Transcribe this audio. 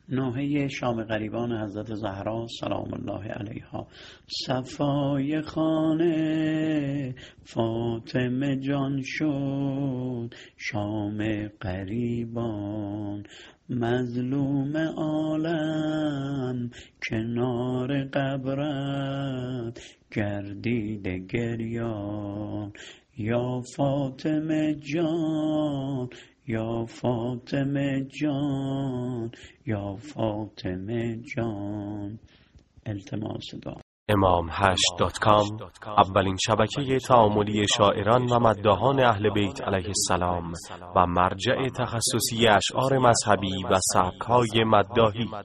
نوحه شام غریبان حضرت زهرا سلام الله علیها. صفای خانه فاطمه جان شد، شام غریبان مظلوم عالم کنار قبرت گردیده گریان. یا فاطمه جان، یا فاطمه جان، یا فاطمه جان. التماس دعا. imam8.com اولین شبکه تعاملی شاعران و مداحان اهل بیت علیه السلام و مرجع تخصصی اشعار مذهبی و سبک‌های مداحی.